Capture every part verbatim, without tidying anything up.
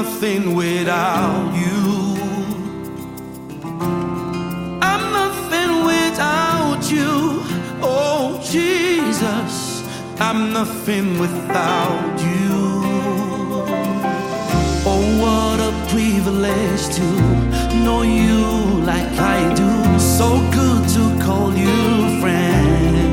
nothing without you. I'm nothing without you. Oh Jesus, I'm nothing without you. Oh, what a privilege to know you like I do. So good to call you friend.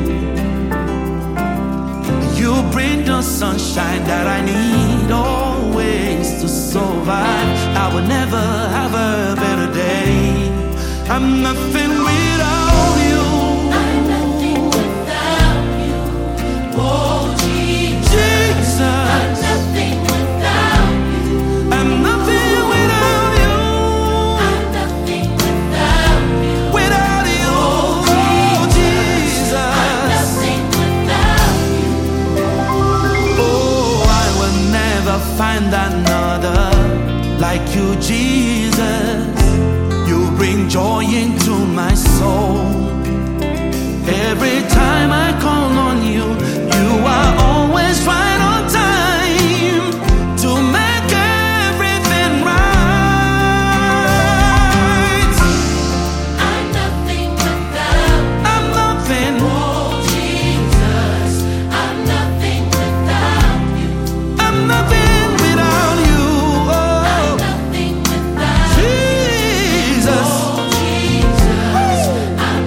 You bring the sunshine that I need always to survive. I will never have a better day. I'm nothing without you. I'm nothing without you. Oh Jesus, Jesus. I'm nothing without you. I'm nothing without you. I'm nothing without you. Without you, Oh, oh Jesus, I'm Jesus. nothing without you. Oh, I will never find another like you, Jesus. You bring joy into my soul. Every time I call on you, you are always right on time to make everything right. I'm nothing without you. I'm nothing. Oh Jesus, I'm nothing without you. I'm nothing without you. I'm Oh, nothing without you. Jesus. Oh Jesus, I'm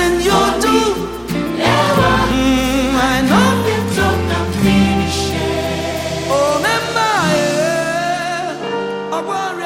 Everything you do, mm, I know. Oh, remember, yeah.